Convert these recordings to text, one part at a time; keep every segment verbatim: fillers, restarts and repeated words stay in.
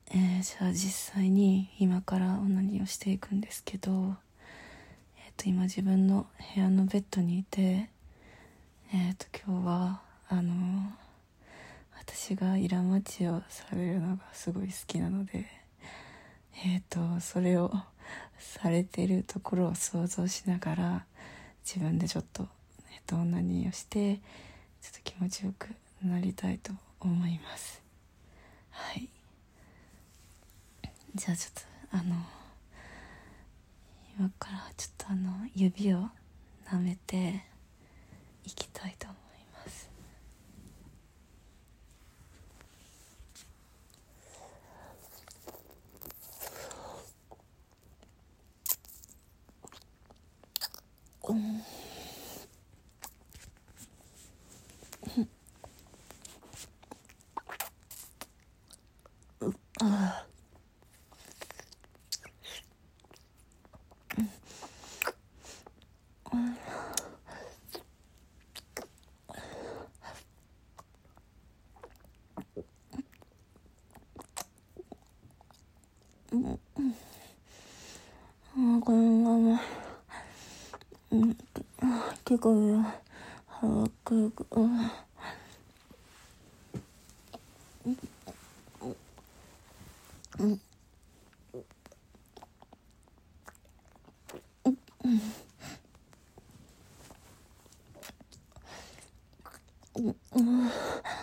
えー、じゃあ実際に今からオナニーをしていくんですけど、えー、と今自分の部屋のベッドにいて、えー、と今日はあのー、私がイラマチをされるのがすごい好きなので、えー、とそれをされているところを想像しながら自分でちょっと、えー、とオナニーをしてちょっと気持ちよくなりたいと思います。はい、じゃあちょっとあの今からちょっとあの指を舐めていきたいと思います。うんああ、このままうん結構早くうんうんうん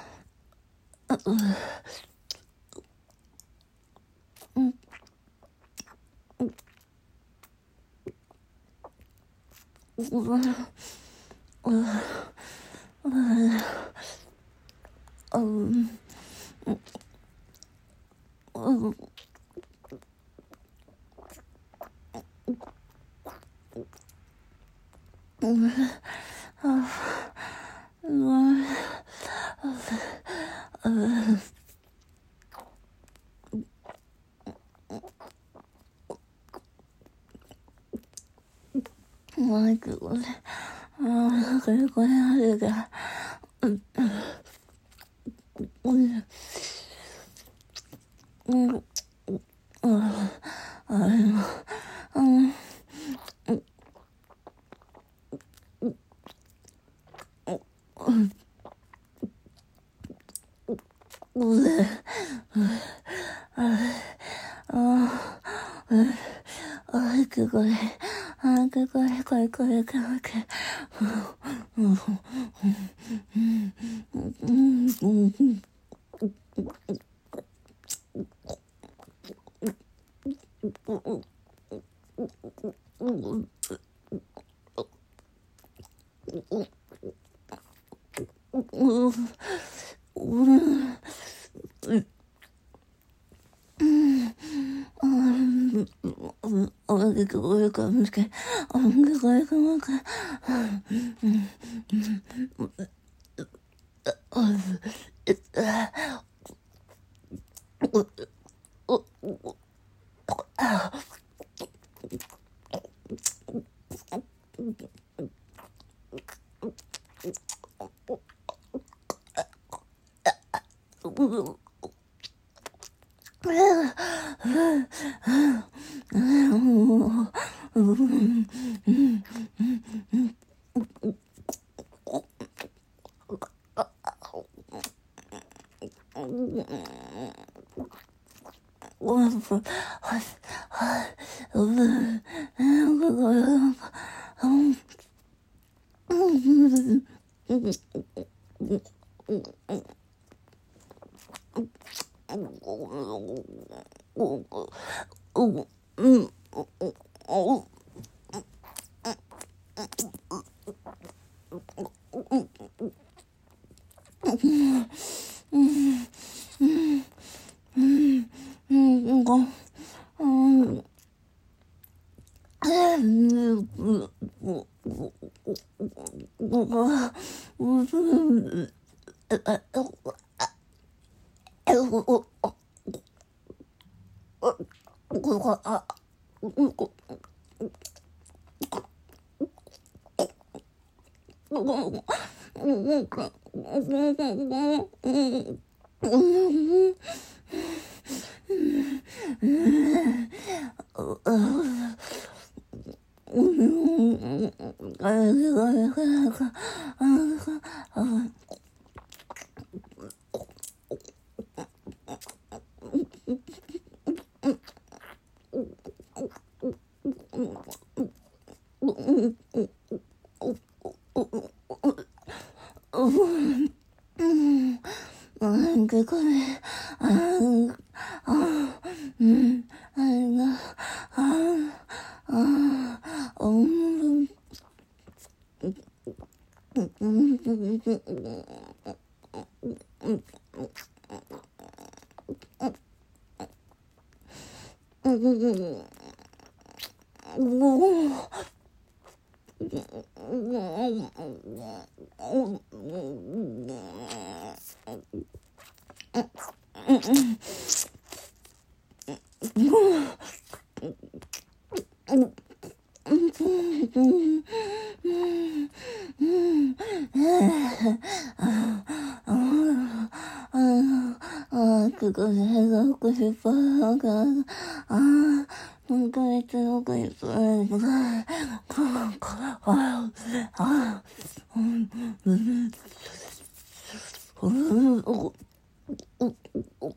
マイクこれああこれこれあるがうんうんうんああれもうんうんあいくこれあいくこれこれこれこれこれうんうんうんなんかこれ、あー、あー、うん、あー、あー、あー、うん、うん、ここでごくしっぱが、ああ、なんかいつもかいつもか、ここ、ああ、ああ、うん、うん、うん、お、お、お、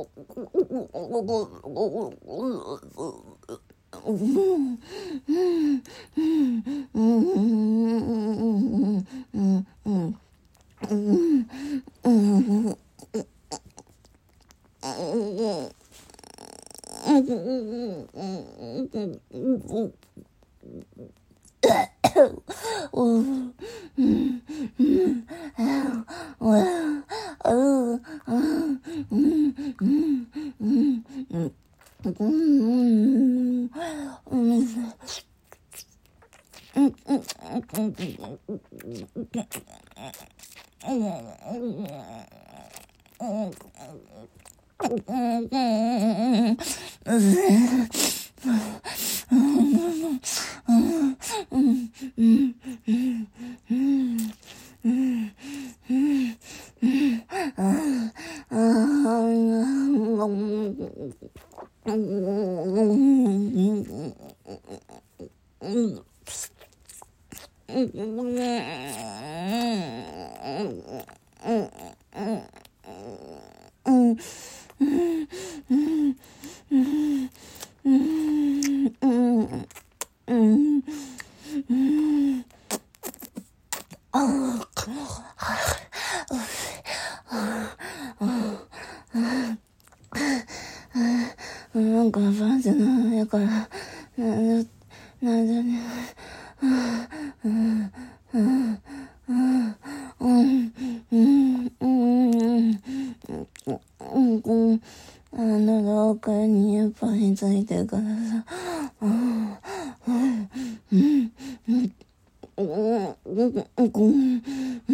なんかバズのやから、なんだ、なんだね、うん、うん、うん、うん、うん、うん、うん、うん、うん、あの廊下にやっぱりついてるからさ、うん、うん、うん、うん、うん、うん、うん、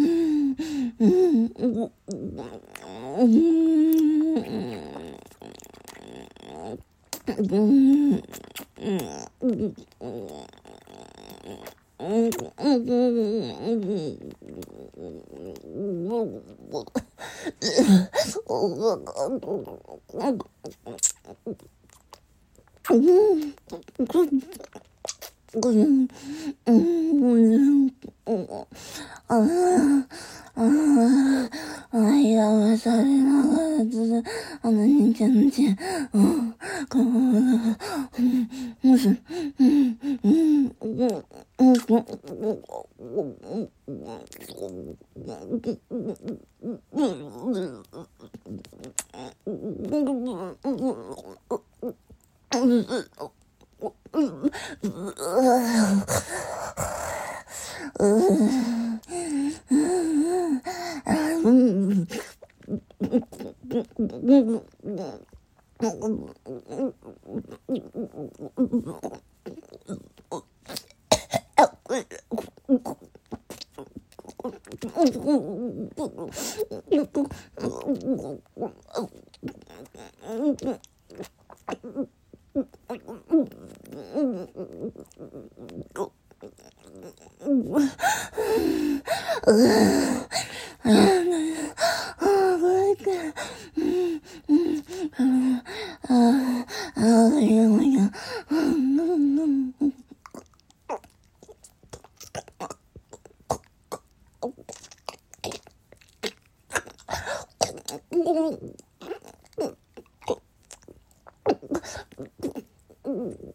ああ、ああ、愛がわされながらず、あの人間の血、うん、この、うん、うん、うん、うん、うん、あ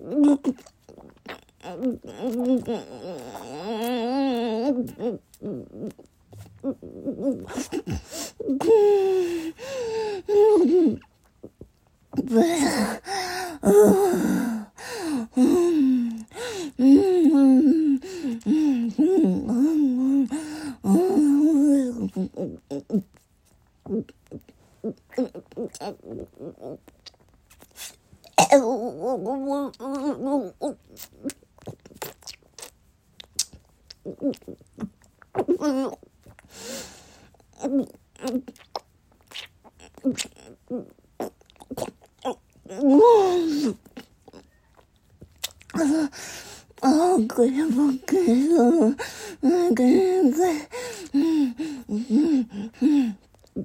あ、これ僕の、なんか、なんか、うん、うん、うん。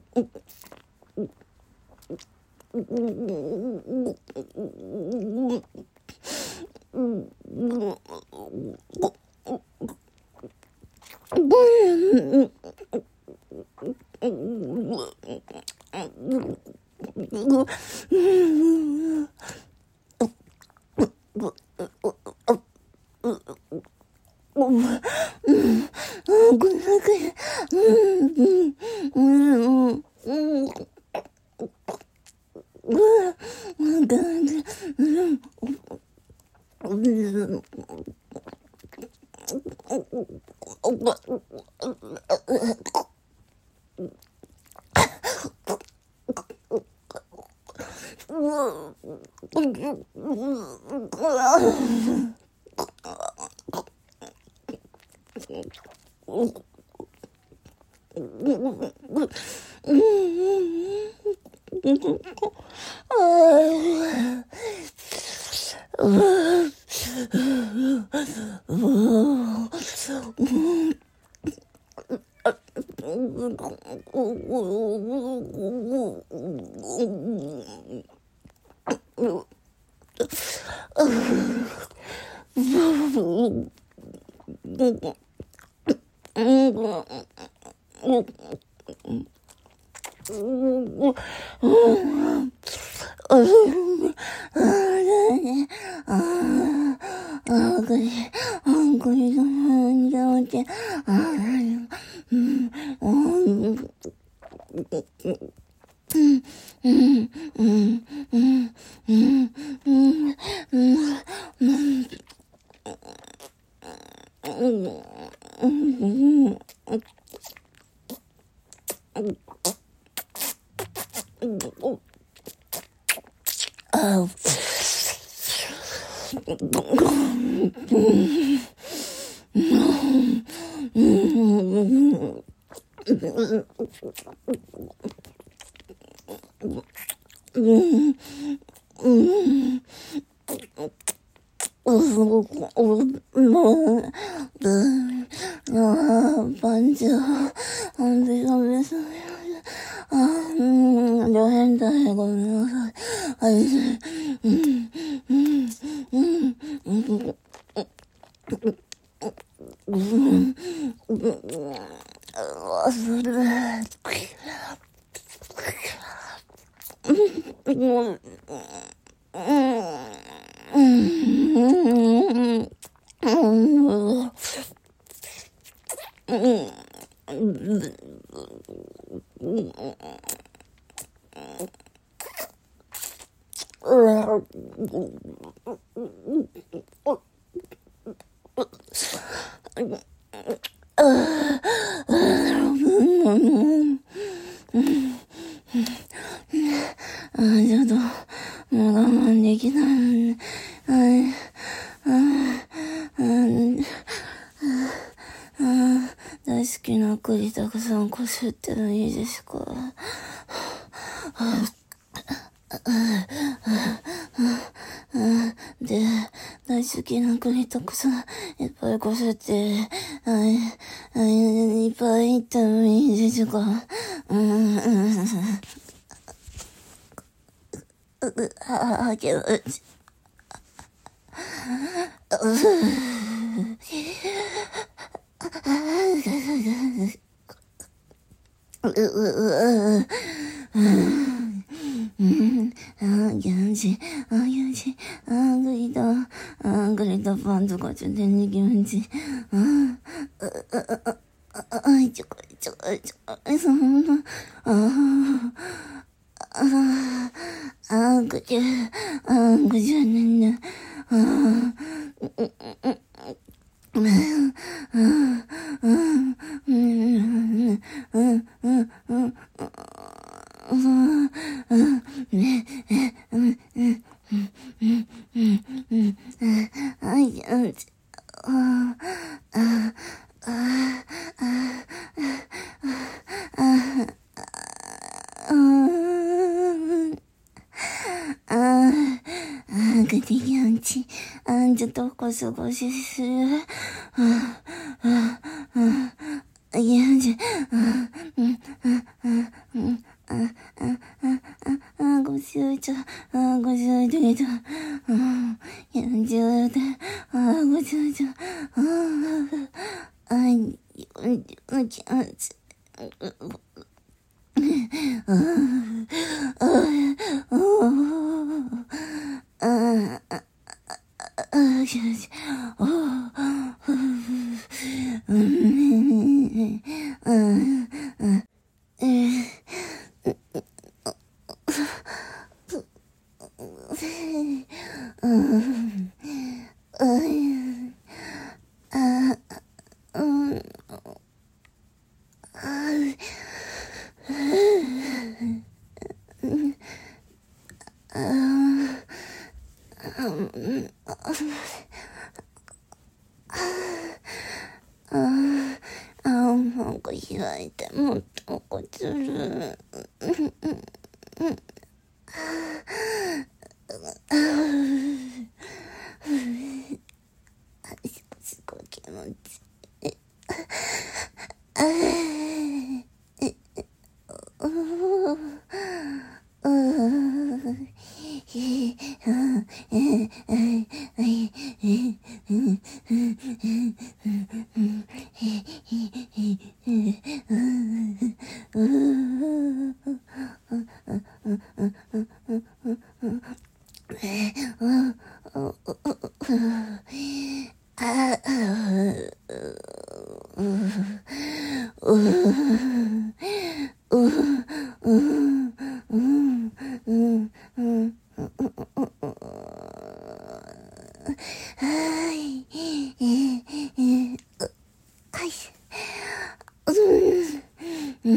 大好きな栗たくさんこすってもいいですか？で、大好きな栗たくさんいっぱいこすって、はい、はい、いっぱいいってもいいですか？うん、うん、あ、けど、あ、元気、あ、元気、あ、栗だ、 がちょっと気持ちいい。ああ、ああ、ああ、いちょこいちょこいちょこ、そんな、ああ、ああ、ああ、ぐちゅ、ああ、ぐちゅねんね。ああ、うんうんうん。うんうんうんうんうんうんうんねえうんうんうんうんうんあいああああああうんああ、ああ、ぐでやんち。あんちょっとこそこしする。ああ、ああ、あいやんち、ああ、うん、ああ、うん、ああ、ああ、ああ、ごしゅうちょ、ああ、ごしゅうちょけど、ああ、やんちゅうで、ああ、ごしゅうちょ、ああ、ああ、よんじゅうちゃんち。ああ、ああ、ああ、ああ、しゃしゃ、ああ、ふふ、うん、うん、うん、えー、うん、うん、ああ、うん、ああ、うん、ああ、なんか開いてもっとこつる。すごい気持ちいい。あえ、うううひ、あ、え、え、え、え、はい、え、え、はい、うん、うん、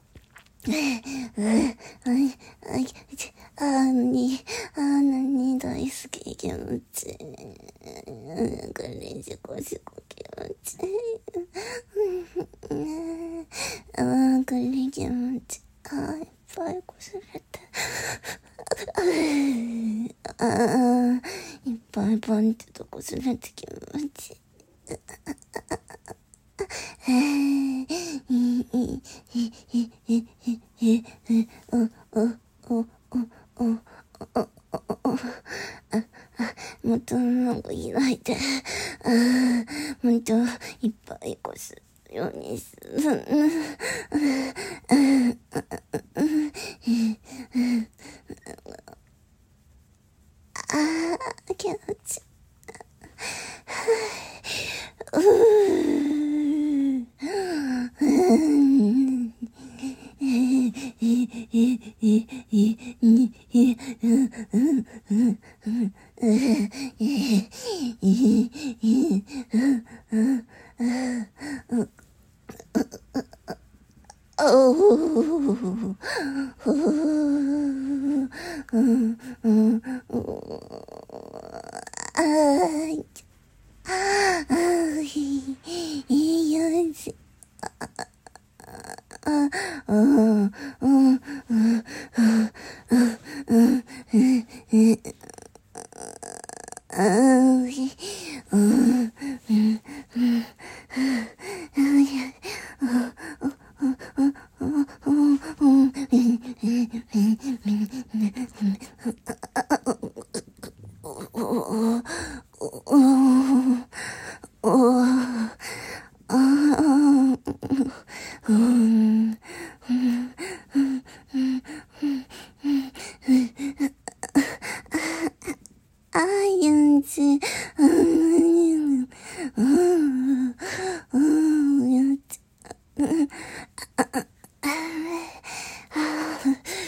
はい、はい、あーに、あーなに大好き気持ちいい。なんかね、しこしこ気持ちいい。あー、これ気持ちいい。あー、いっぱいこすれて。あー、いっぱいパンってとこすれて気持ちいい。へー、いい、いい、いい、いい、いい、いい、お、お、お、お、お、お、お、あ、あ、もっとなんか開いて、あー、もっといっぱいこすようにする。あー、気持ちいい。うーああ、いい、いいよし。あ、あ、うん、うん、うん、うん、うん、うん、うん、ああ、いい、うん、うん、うん、あー、ゆんち、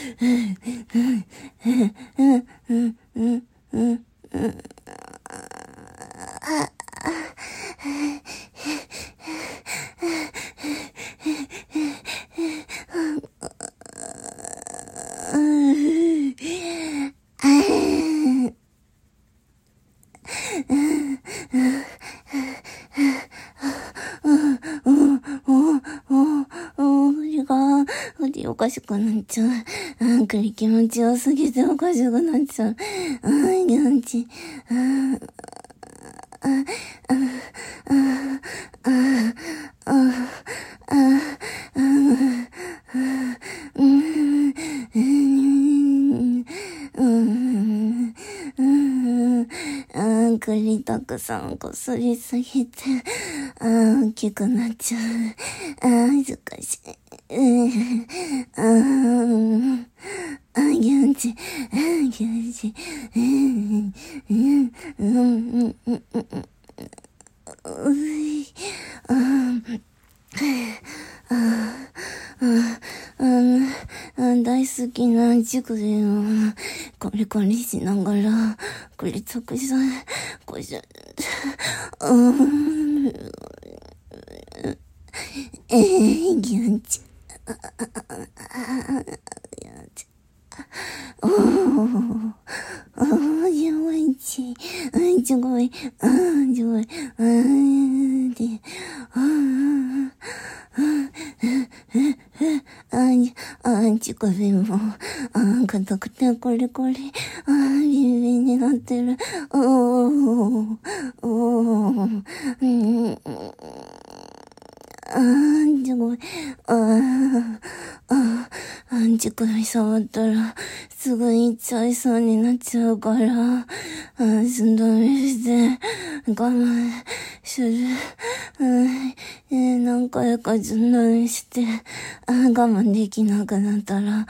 おかしくなっちゃう。あー、これ気持ちよすぎておかしくなっちゃう。あー、気持ち。あー、あー、あー、あー、あー、あー、あー、あー、うん、うん、うん、うん、あー、栗たくさんこすりすぎて、あー、大きくなっちゃう。あー、難しい。うん、あー、あー、気持ち、あー、気持ち、うん、うん、うん、うん、うん、うん、うい、あー、あー、あー、あー、大好きな熟練をコリコリしながら、これたくさん、こしゃ、うん、えー、気持ち、あー、おー、おー、気持ちいい、あー、すごい、あー、すごい、あー、で、あー、あー、あー、ちこびも、あー、硬くてこれこれ、あー、ビリビリになってる、おー、おー、うん、あー、すごい、あー、あー、あんち首触ったら、すぐ行っちゃいそうになっちゃうから、あー、寸止めして、我慢する。うん、えー、何回か寸止めして、あー、我慢できなくなったら、はい、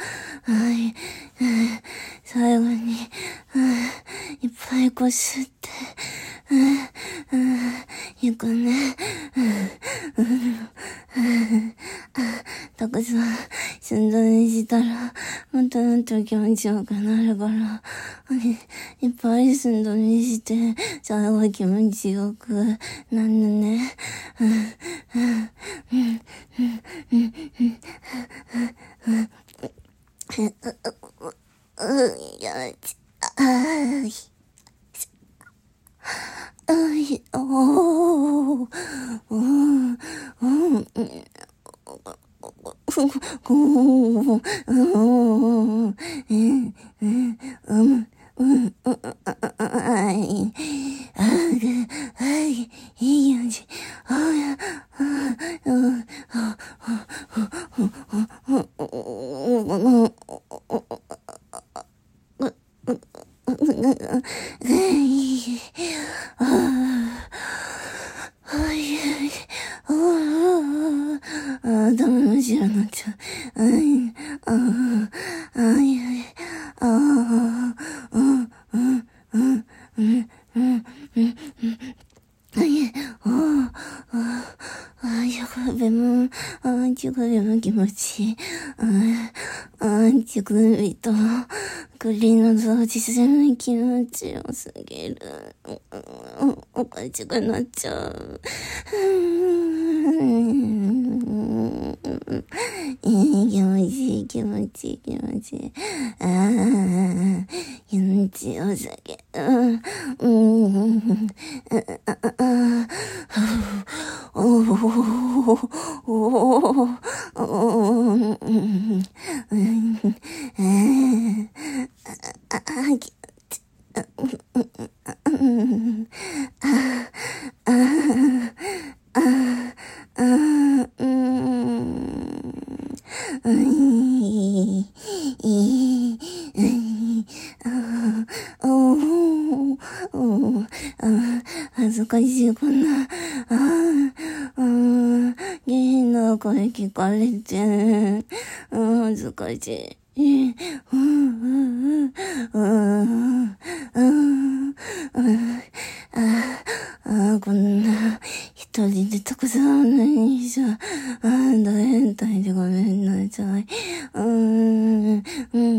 えー、最後に、あー、いっぱいこすって、うん、うん、行くね。うん、うん、たくさん寸止めしたら、もっともっと気持ちよくなるから、いっぱい寸止めして、最後気持ちよくなるね。うん、うん、うん、うん、うん、うん、うん、よし、あーい。あい、おー、うん、うん、うん、うん、はい、はい、いい感じ。ああ、頭真っ白になっちゃう。ああ、ああ、あい、ああ、うん、うん、うん、うん、うん、うん、あい、ああ、ああ、あ、ちくびも、あ、ちくびも気持ちいい。ああ、ちくびと、栗の掃除する気持ちよすぎる。おかしくなっちゃう。気持ちいい、気持ちいい、気持ちいい。ああ、気持ちよさげ。うん、うん、ああ、ああ、おー、おー、おー、うん、うん、ああ、気持ちいい。うん、ああ、ああ、ああ、うん、うん、いい、ああ、おー、おー、あ恥ずかしいかな。ああ、うん、変な声聞かれて、うん、恥ずかしい。うん、うん、うん、うん、うん、うん、ああ、こんな、一人でたくさんのにしゃ、ああ、大変態でごめんなさい。うーん、うん、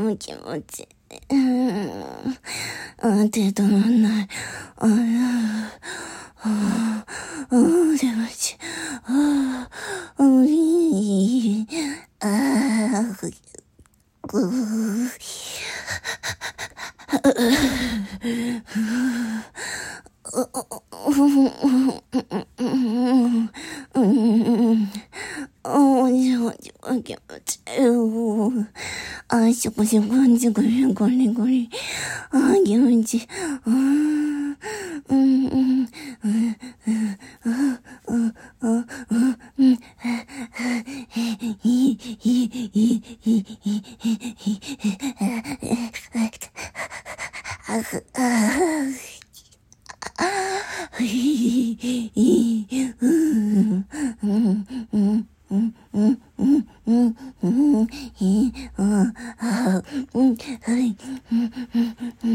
む気持ち。うん。あ、手止まんない。ああ、ああ、出まし。ああ、うい。ああ、ぐ、ぐ、あ、しょこしょこんじこりこりこり。あ、気持ちいい。うん、うん、うん、うん、うん、うん、うん、うん、うん、いい、いい、いい、いい、いい、いい、あ、あ、いい、いい、うん、うん、うん、うん、うん、うん、うん、うん、いい、うん、あ、うん、はい、うん、うん、うん、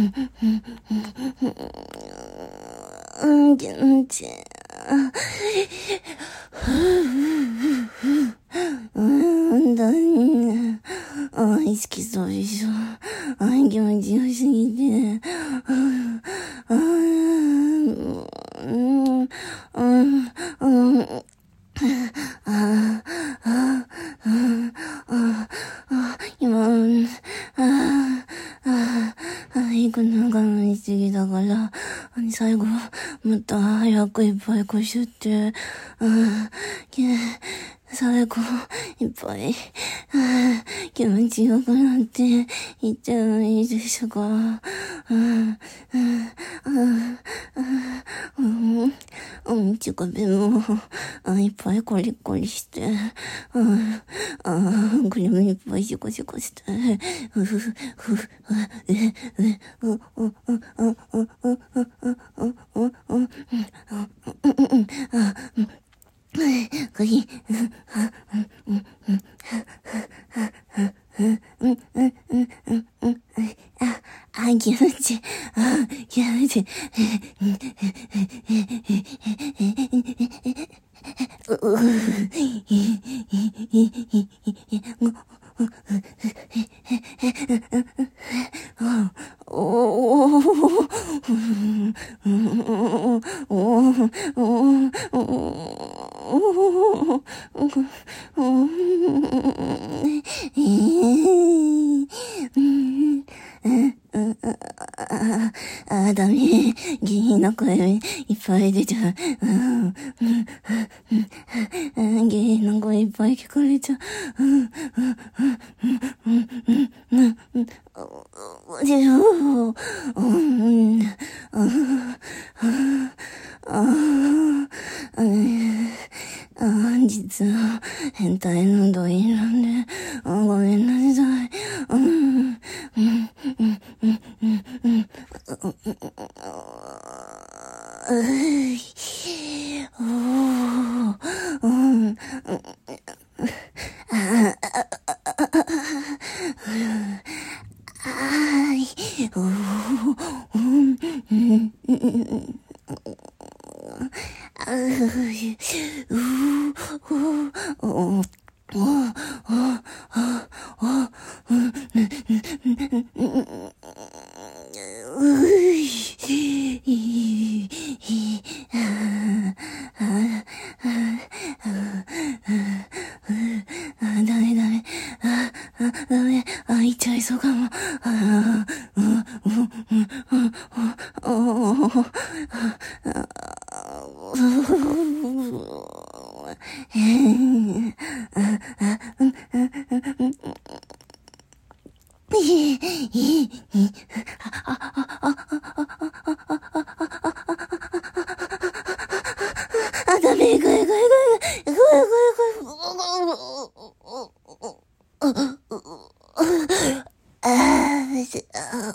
うん、うん、気持ちいい。うん、だね。あ、意識そうでしょ。あ、気持ちよすぎて。うん、うん、うん、うん、うん。ああ、ああ、ああ、今、ああ、ああ、いくの我慢しすぎだから、最後、もっと早くいっぱいこしゅって、ああ、最後、いっぱい、ああ、気持ちよくなっていってもいいでしょうか。ああ、ああ、ああ、うん、うん、ちかべも、あ、いっぱいコリコリして、ああ、ああ、これもいっぱいシコシコして、ふふ、ふふ、え、え、う、う、う、う、う、う、う、う、う、う、う、うん、うん、うん、うん、あ、うん、こり、うん、うん、うん、うん、うん、うん、うん、うん、うん、あ、あ、気持ちいい、あ、気持ちいい、う、う、おおあ、ダメ。下品な声いっぱい出ちゃう。下品な声いっぱい聞かれちゃう。でも、うん、実は変態の同意なんで、ごめんなさい。うん、うん、うん、うん、うん、うん、おー、うん、ああい、おー、うん、うん、うん、あう、う、お、お、ダメダメ。あ、あ、ダメ。あ、行っちゃいそうかも。あ、うん、うん、うん、うん、うん、あ、ダメ、ぐいぐいぐいぐい、ぐいぐいぐい。ああ、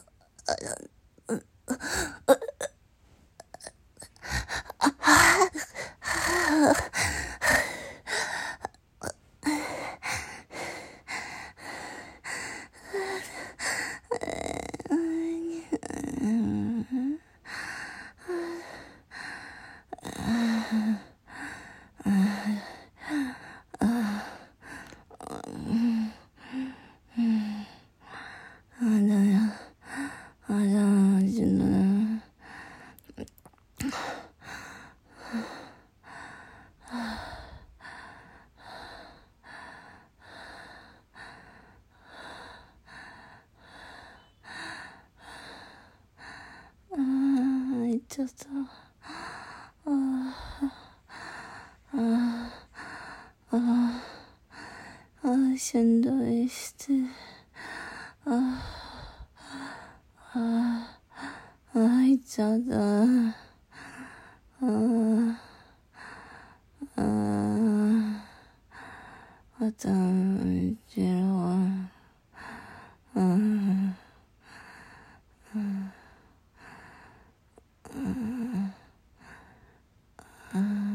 ちゃった。あーあーあーあーしんどいして、あーあーあーいっちゃった。あーあーあたんじろう。うんうんうん